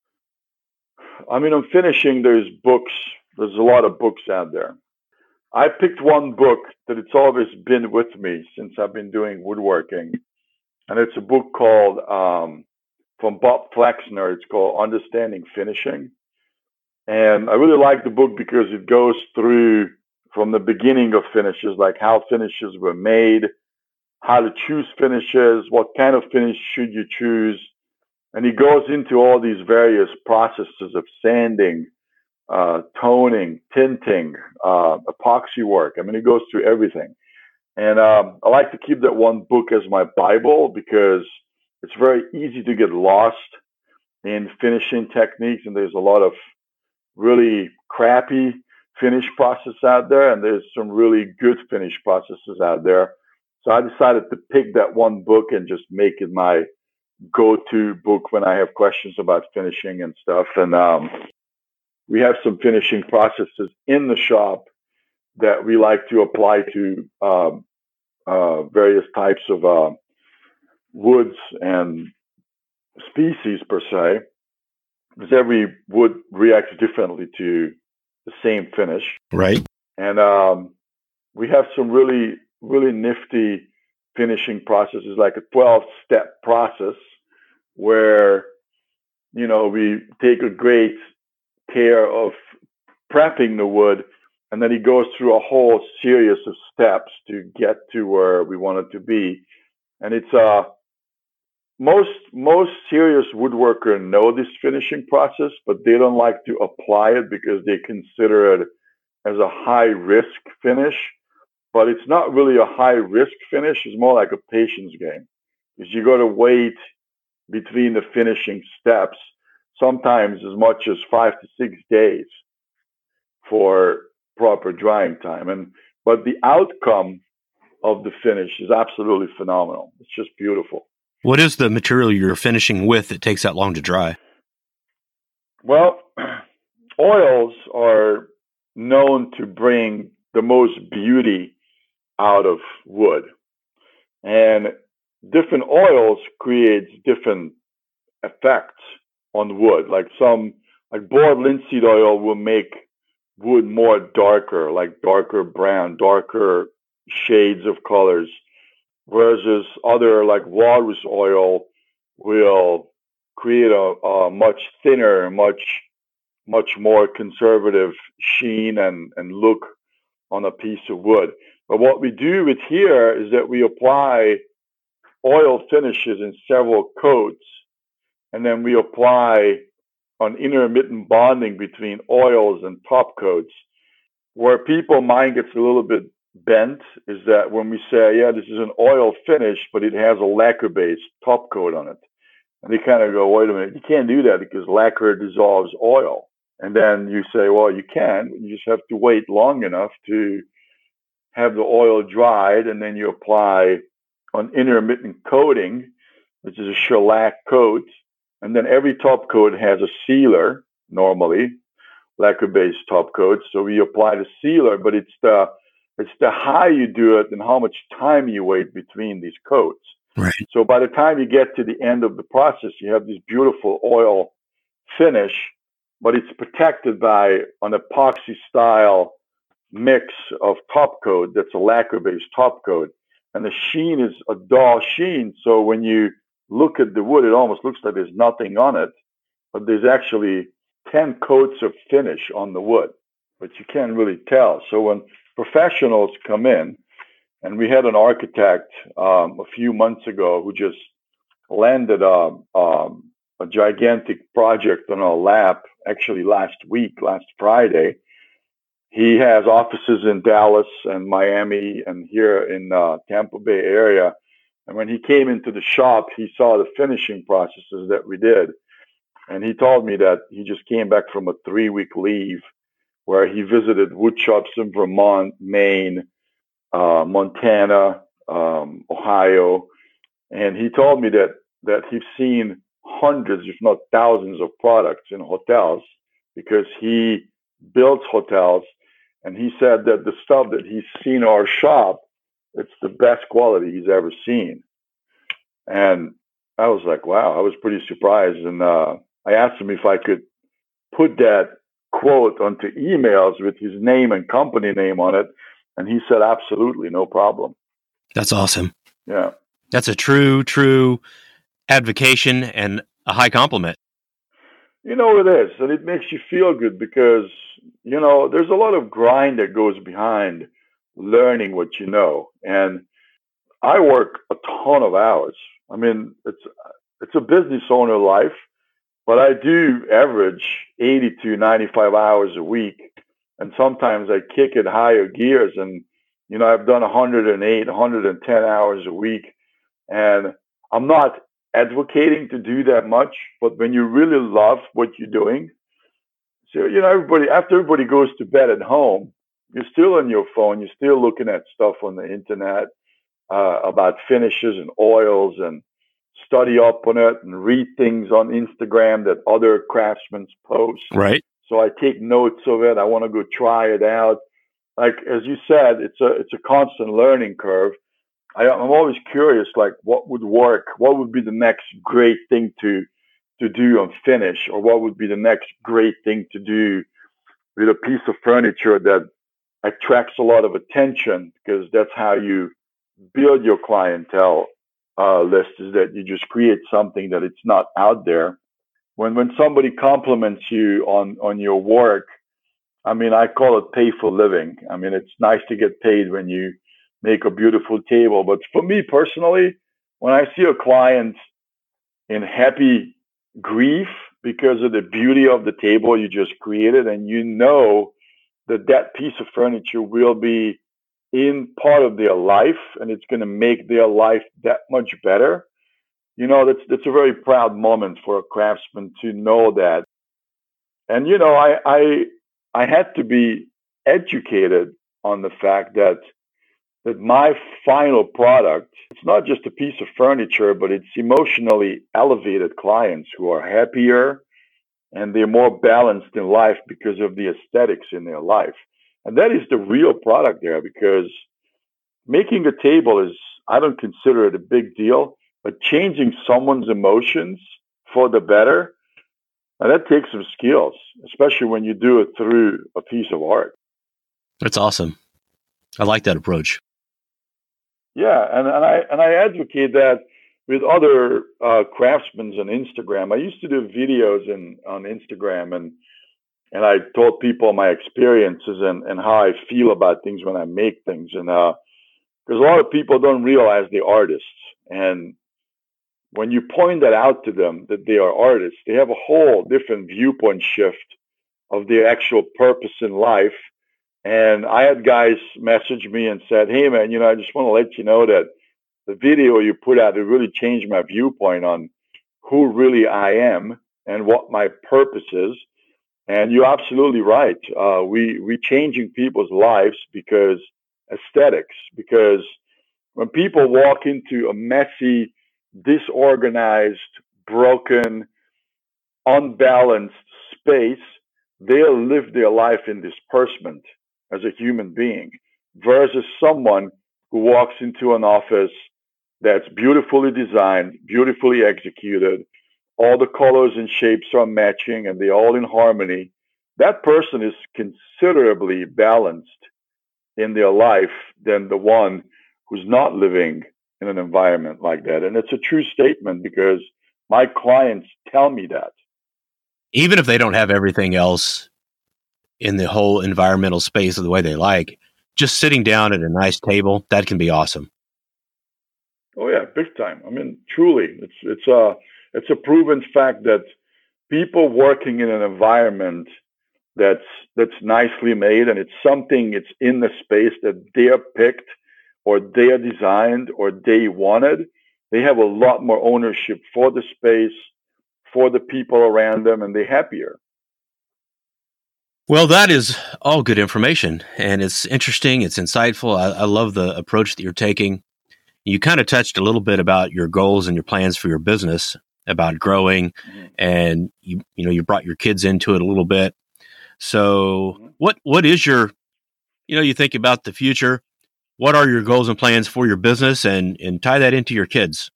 C: I mean, on finishing, there's books. There's a lot of books out there. I picked one book that it's always been with me since I've been doing woodworking, and it's a book called from Bob Flexner. It's called Understanding Finishing, and I really like the book because it goes through from the beginning of finishes, like how finishes were made, how to choose finishes, what kind of finish should you choose. And he goes into all these various processes of sanding, toning, tinting, epoxy work. I mean, he goes through everything. And I like to keep that one book as my Bible because it's very easy to get lost in finishing techniques. And there's a lot of really crappy finish process out there, and there's some really good finish processes out there. So I decided to pick that one book and just make it my go-to book when I have questions about finishing and stuff. And we have some finishing processes in the shop that we like to apply to various types of woods and species per se, because every wood reacts differently to the same finish.
D: Right.
C: And we have some really nifty finishing processes, like a 12-step process where, we take a great care of prepping the wood, and then it goes through a whole series of steps to get to where we want it to be. And it's most serious woodworkers know this finishing process, but they don't like to apply it because they consider it as a high-risk finish. But it's not really a high-risk finish. It's more like a patience game, because you got to wait between the finishing steps, sometimes as much as 5 to 6 days for proper drying time. But the outcome of the finish is absolutely phenomenal. It's just beautiful.
D: What is the material you're finishing with that takes that long to dry?
C: Well, oils are known to bring the most beauty out of wood. And different oils create different effects on wood. Like boiled linseed oil will make wood more darker, like darker brown, darker shades of colors. Whereas other, like walrus oil, will create a much thinner, much more conservative sheen and look on a piece of wood. But what we do with here is that we apply oil finishes in several coats, and then we apply an intermittent bonding between oils and top coats. Where people mind gets a little bit bent is that when we say, yeah, this is an oil finish, but it has a lacquer-based top coat on it. And they kind of go, wait a minute, you can't do that because lacquer dissolves oil. And then you say, well, you can. You just have to wait long enough to have the oil dried, and then you apply an intermittent coating, which is a shellac coat. And then every top coat has a sealer, normally, lacquer-based top coat. So we apply the sealer, but it's the how you do it and how much time you wait between these coats.
D: Right.
C: So by the time you get to the end of the process, you have this beautiful oil finish, but it's protected by an epoxy style mix of top coat that's a lacquer-based top coat. And the sheen is a dull sheen. So when you look at the wood, it almost looks like there's nothing on it, but there's actually 10 coats of finish on the wood, but you can't really tell. So when professionals come in, and we had an architect a few months ago who just landed a gigantic project on our lap actually last Friday. He has offices in Dallas and Miami and here in Tampa Bay area. And when he came into the shop, he saw the finishing processes that we did. And he told me that he just came back from a 3-week leave where he visited wood shops in Vermont, Maine, Montana, Ohio. And he told me that he's seen hundreds, if not thousands of products in hotels because he builds hotels. And he said that the stuff that he's seen in our shop, it's the best quality he's ever seen. And I was like, wow, I was pretty surprised. And I asked him if I could put that quote onto emails with his name and company name on it. And he said, absolutely, no problem.
D: That's awesome.
C: Yeah.
D: That's a true advocation and a high compliment.
C: You know, it is. And it makes you feel good because, you know, there's a lot of grind that goes behind learning what you know. And I work a ton of hours. I mean, it's a business owner life, but I do average 80 to 95 hours a week. And sometimes I kick it higher gears. And, you know, I've done 108, 110 hours a week. And I'm not advocating to do that much, but when you really love what you're doing, so, you know, after everybody goes to bed at home, you're still on your phone, you're still looking at stuff on the internet about finishes and oils and study up on it and read things on Instagram that other craftsmen post.
D: Right.
C: So I take notes of it. I want to go try it out. Like, as you said, it's a constant learning curve. I'm always curious, like, what would work? What would be the next great thing to do on finish? Or what would be the next great thing to do with a piece of furniture that attracts a lot of attention? Because that's how you build your clientele list, is that you just create something that it's not out there. When somebody compliments you on your work, I mean, I call it pay for living. I mean, it's nice to get paid when you make a beautiful table. But for me personally, when I see a client in happy grief because of the beauty of the table you just created, and you know that piece of furniture will be in part of their life and it's going to make their life that much better, you know, that's a very proud moment for a craftsman to know that. And, you know, I had to be educated on the fact that my final product, it's not just a piece of furniture, but it's emotionally elevated clients who are happier and they're more balanced in life because of the aesthetics in their life. And that is the real product there, because making a table is, I don't consider it a big deal, but changing someone's emotions for the better, and that takes some skills, especially when you do it through a piece of art.
D: That's awesome. I like that approach.
C: Yeah, and I advocate that with other craftsmen on Instagram. I used to do videos on Instagram, and I told people my experiences and how I feel about things when I make things. And because a lot of people don't realize they're artists, and when you point that out to them that they are artists, they have a whole different viewpoint shift of their actual purpose in life. And I had guys message me and said, hey, man, you know, I just want to let you know that the video you put out, it really changed my viewpoint on who really I am and what my purpose is. And you're absolutely right. We're changing people's lives because aesthetics, because when people walk into a messy, disorganized, broken, unbalanced space, they'll live their life in disbursement as a human being, versus someone who walks into an office that's beautifully designed, beautifully executed, all the colors and shapes are matching and they're all in harmony. That person is considerably balanced in their life than the one who's not living in an environment like that. And it's a true statement because my clients tell me that.
D: Even if they don't have everything else in the whole environmental space of the way they like, just sitting down at a nice table, that can be awesome.
C: Oh yeah, big time. I mean, truly, it's a proven fact that people working in an environment that's nicely made, and it's in the space that they're picked or they're designed or they wanted, they have a lot more ownership for the space, for the people around them, and they're happier.
D: Well, that is all good information, and it's interesting. It's insightful. I love the approach that you're taking. You kind of touched a little bit about your goals and your plans for your business, about growing, and you brought your kids into it a little bit. So, what is your, you think about the future? What are your goals and plans for your business, and tie that into your kids?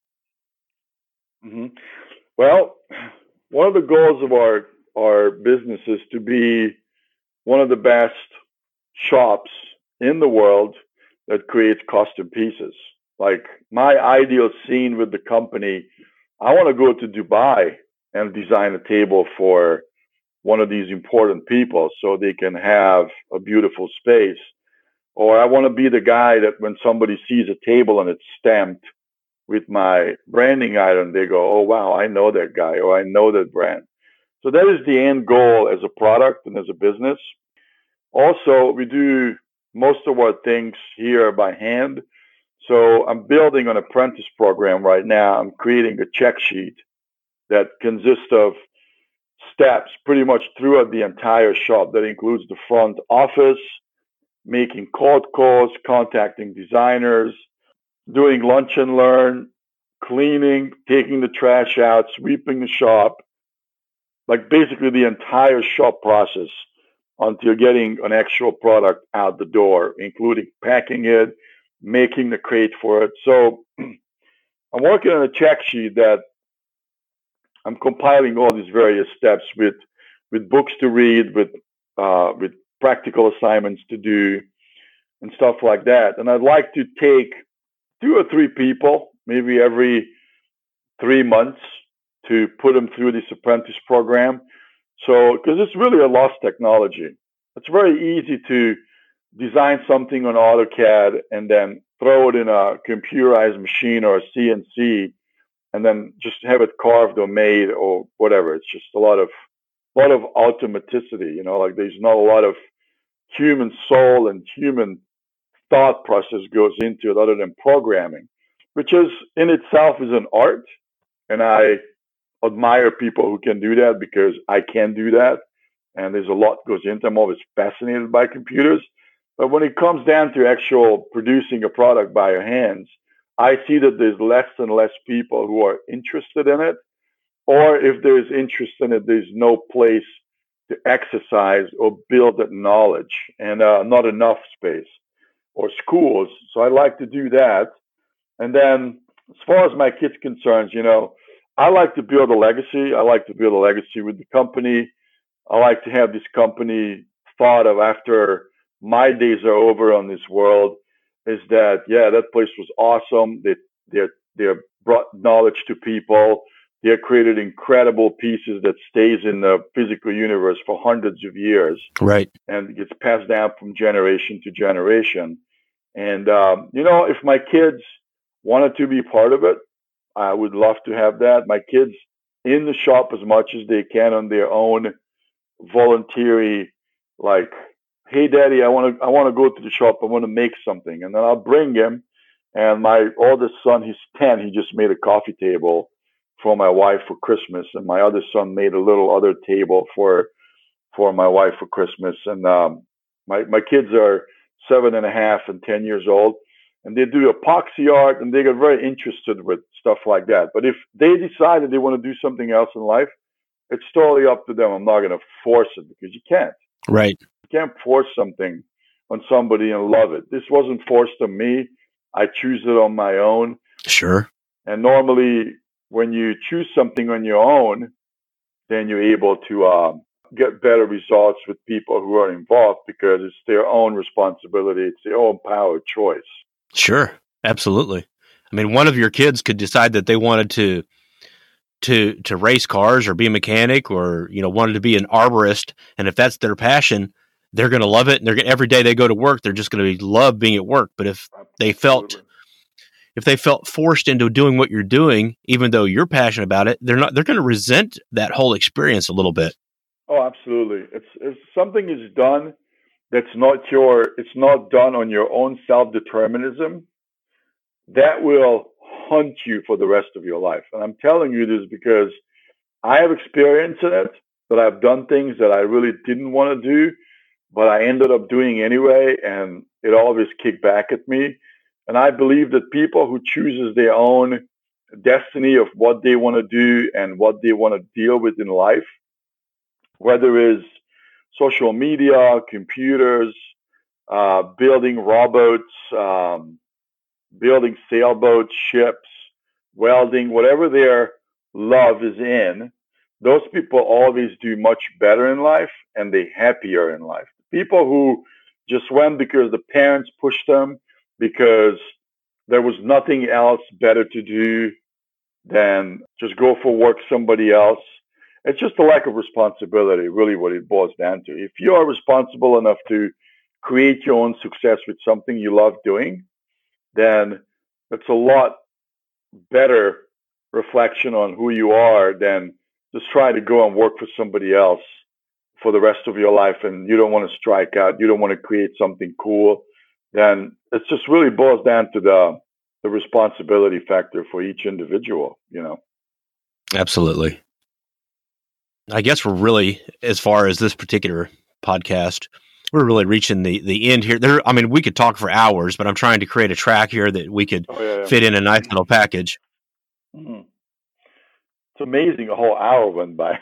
C: Mm-hmm. Well, one of the goals of our business is to be one of the best shops in the world that creates custom pieces. Like my ideal scene with the company, I want to go to Dubai and design a table for one of these important people so they can have a beautiful space. Or I want to be the guy that when somebody sees a table and it's stamped with my branding item, they go, oh, wow, I know that guy or I know that brand. So that is the end goal as a product and as a business. Also, we do most of our things here by hand. So I'm building an apprentice program right now. I'm creating a check sheet that consists of steps pretty much throughout the entire shop. That includes the front office, making cold calls, contacting designers, doing lunch and learn, cleaning, taking the trash out, sweeping the shop, like basically the entire shop process until getting an actual product out the door, including packing it, making the crate for it. So I'm working on a check sheet that I'm compiling all these various steps with books to read, with practical assignments to do, and stuff like that. And I'd like to take 2 or 3 people, maybe every 3 months, to put them through this apprentice program. So, because it's really a lost technology. It's very easy to design something on AutoCAD and then throw it in a computerized machine or a CNC and then just have it carved or made or whatever. It's just a lot of automaticity, like there's not a lot of human soul and human thought process goes into it other than programming, which is in itself is an art. And I admire people who can do that because I can't do that. And there's a lot goes into it. I'm always fascinated by computers. But when it comes down to actual producing a product by your hands, I see that there's less and less people who are interested in it. Or if there's interest in it, there's no place to exercise or build that knowledge and not enough space or schools. So I like to do that. And then as far as my kids concerned, I like to build a legacy. I like to build a legacy with the company. I like to have this company thought of after my days are over on this world is that, yeah, that place was awesome. They brought knowledge to people. They created incredible pieces that stays in the physical universe for hundreds of years.
D: Right.
C: And gets passed down from generation to generation. And, if my kids wanted to be part of it, I would love to have that. My kids in the shop as much as they can on their own voluntary, like, hey, Daddy, I want to go to the shop. I want to make something. And then I'll bring him. And my oldest son, he's 10. He just made a coffee table for my wife for Christmas. And my other son made a little other table for my wife for Christmas. And my kids are 7.5 and 10 years old. And they do epoxy art, and they get very interested with stuff like that. But if they decided they want to do something else in life, it's totally up to them. I'm not going to force it because you can't.
D: Right.
C: You can't force something on somebody and love it. This wasn't forced on me. I choose it on my own.
D: Sure.
C: And normally when you choose something on your own, then you're able to get better results with people who are involved because it's their own responsibility. It's their own power choice.
D: Sure. Absolutely. I mean, one of your kids could decide that they wanted to race cars or be a mechanic or, wanted to be an arborist. And if that's their passion, they're going to love it. And every day they go to work, they're just going to love being at work. But if they felt if they felt forced into doing what you're doing, even though you're passionate about it, they're going to resent that whole experience a little bit.
C: Oh, absolutely. It's something is done that's it's not done on your own self-determinism, that will haunt you for the rest of your life. And I'm telling you this because I have experience in it, that I've done things that I really didn't want to do, but I ended up doing anyway, and it always kicked back at me. And I believe that people who chooses their own destiny of what they want to do and what they want to deal with in life, whether it's social media, computers, building robots, building sailboats, ships, welding, whatever their love is in, those people always do much better in life and they're happier in life. People who just went because the parents pushed them, because there was nothing else better to do than just go for work somebody else. It's just a lack of responsibility, really what it boils down to. If you are responsible enough to create your own success with something you love doing, then it's a lot better reflection on who you are than just try to go and work for somebody else for the rest of your life, and you don't want to strike out, you don't want to create something cool. Then it just really boils down to the responsibility factor for each individual, you know.
D: Absolutely. I guess we're really, as far as this particular podcast, we're really reaching the end here. I mean, we could talk for hours, but I'm trying to create a track here that we could fit in a nice little package.
C: Mm-hmm. It's amazing a whole hour went by.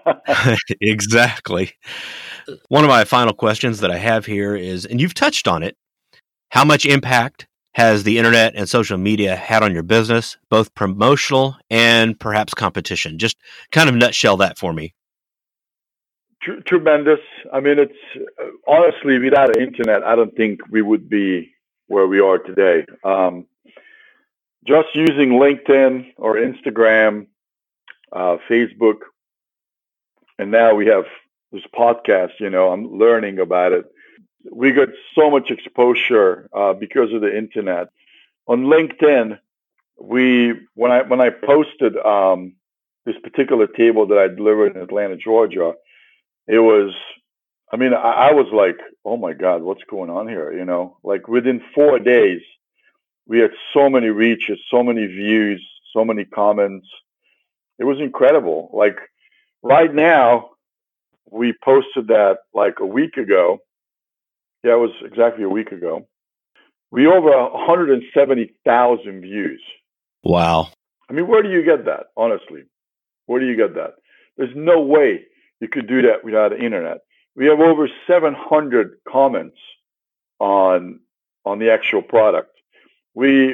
D: Exactly. One of my final questions that I have here is, and you've touched on it, how much impact has the internet and social media had on your business, both promotional and perhaps competition? Just kind of nutshell that for me.
C: Tremendous. I mean, it's honestly, without the internet, I don't think we would be where we are today. Just using LinkedIn or Instagram, Facebook, and now we have this podcast, you know, I'm learning about it. We got so much exposure because of the internet. On LinkedIn, when I posted this particular table that I delivered in Atlanta, Georgia, it was, I mean, I was like, oh my God, what's going on here? You know, like within 4 days, we had so many reaches, so many views, so many comments. It was incredible. Like right now, we posted that like a week ago. Yeah, it was exactly a week ago. We over 170,000 views.
D: Wow.
C: I mean, where do you get that? Honestly, where do you get that? There's no way you could do that without the internet. We have over 700 comments on the actual product. We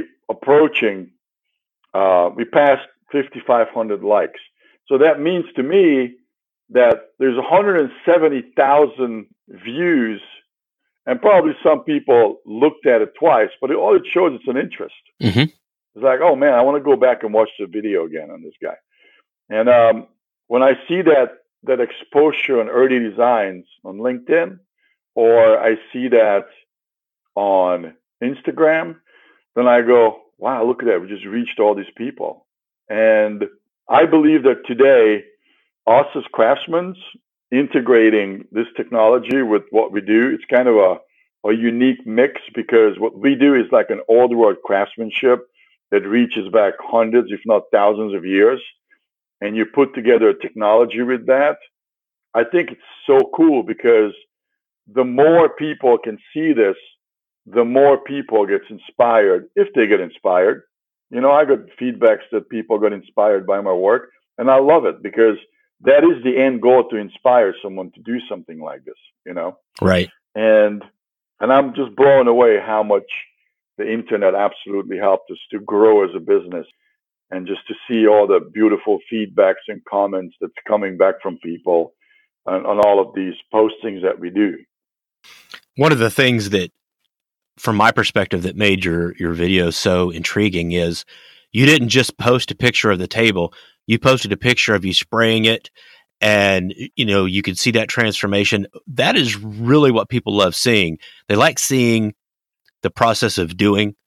C: passed 5,500 likes. So that means to me that there's 170,000 views, and probably some people looked at it twice, but all it shows is an interest.
D: Mm-hmm.
C: It's like, oh man, I want to go back and watch the video again on this guy. And when I see that exposure on Early Designs on LinkedIn, or I see that on Instagram, then I go, wow, look at that. We just reached all these people. And I believe that today, us as craftsmen, integrating this technology with what we do, it's kind of a unique mix, because what we do is like an old world craftsmanship that reaches back hundreds, if not thousands of years. And you put together a technology with that. I think it's so cool, because the more people can see this, the more people get inspired, if they get inspired. You know, I got feedbacks that people got inspired by my work, and I love it, because that is the end goal, to inspire someone to do something like this, you know?
D: Right.
C: And I'm just blown away how much the internet absolutely helped us to grow as a business, and just to see all the beautiful feedbacks and comments that's coming back from people on all of these postings that we do.
D: One of the things that, from my perspective, that made your video so intriguing is you didn't just post a picture of the table. You posted a picture of you spraying it, and you know, you could see that transformation. That is really what people love seeing. They like seeing the process of doing.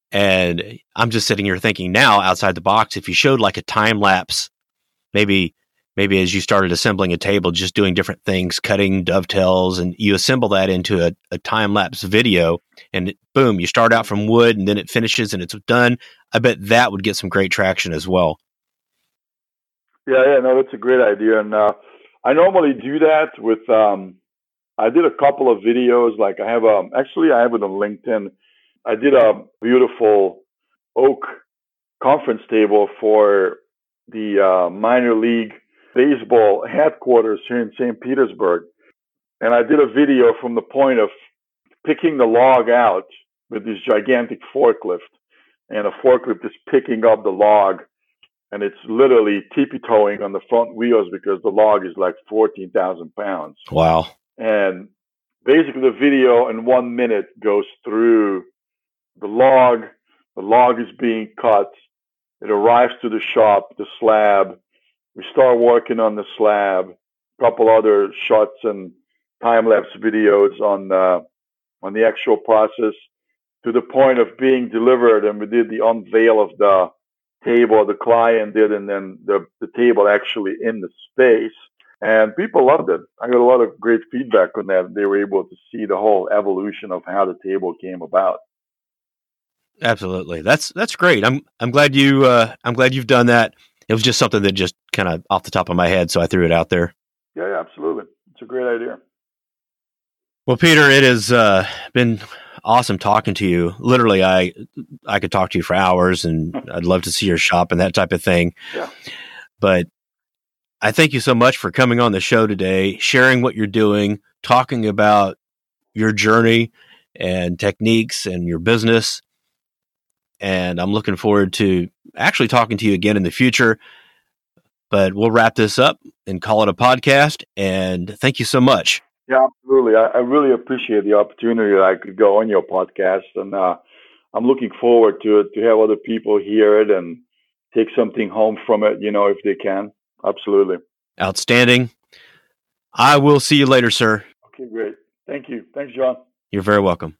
D: And I'm just sitting here thinking now, outside the box, if you showed like a time lapse, maybe as you started assembling a table, just doing different things, cutting dovetails, and you assemble that into a time lapse video, and boom, you start out from wood and then it finishes and it's done. I bet that would get some great traction as well.
C: Yeah, no, that's a great idea. And I normally do that with, I did a couple of videos. Like I have it on LinkedIn. I did a beautiful oak conference table for the minor league baseball headquarters here in St. Petersburg. And I did a video from the point of picking the log out with this gigantic forklift. And a forklift is picking up the log, and it's literally tippy-toeing on the front wheels because the log is like 14,000 pounds.
D: Wow.
C: And basically the video in 1 minute goes through the log. The log is being cut. It arrives to the shop, the slab. We start working on the slab. A couple other shots and time-lapse videos on the actual process to the point of being delivered. And we did the unveil of the table, the client did, and then the table actually in the space. And people loved it. I got a lot of great feedback on that. They were able to see the whole evolution of how the table came about.
D: Absolutely. That's great. I'm glad you've done that. It was just something that just kind of off the top of my head, so I threw it out there.
C: Yeah, absolutely. It's a great idea.
D: Well, Peter, it has been awesome talking to you. Literally, I could talk to you for hours, and I'd love to see your shop and that type of thing.
C: Yeah.
D: But I thank you so much for coming on the show today, sharing what you're doing, talking about your journey and techniques and your business. And I'm looking forward to actually talking to you again in the future. But we'll wrap this up and call it a podcast. And thank you so much.
C: Yeah, absolutely. I really appreciate the opportunity that I could go on your podcast. And I'm looking forward to it, to have other people hear it and take something home from it, if they can. Absolutely.
D: Outstanding. I will see you later, sir.
C: Okay, great. Thank you. Thanks, John.
D: You're very welcome.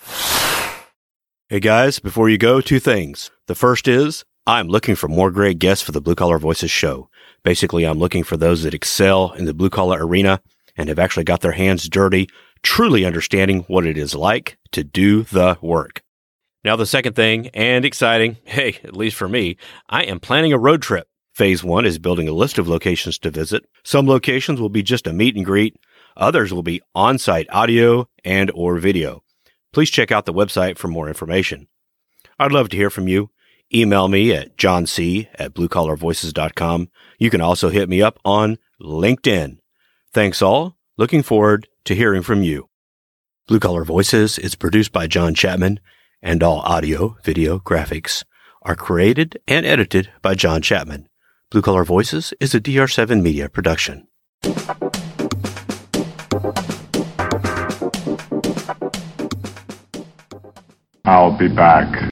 D: Hey guys, before you go, 2 things. The first is, I'm looking for more great guests for the Blue Collar Voices show. Basically, I'm looking for those that excel in the blue collar arena and have actually got their hands dirty, truly understanding what it is like to do the work. Now, the second thing, and exciting, hey, at least for me, I am planning a road trip. Phase 1 is building a list of locations to visit. Some locations will be just a meet and greet. Others will be on-site audio and or video. Please check out the website for more information. I'd love to hear from you. Email me at johnc@bluecollarvoices.com. You can also hit me up on LinkedIn. Thanks all. Looking forward to hearing from you. Blue Collar Voices is produced by John Chapman, and all audio, video, graphics are created and edited by John Chapman. Blue Collar Voices is a DR7 Media production.
E: I'll be back.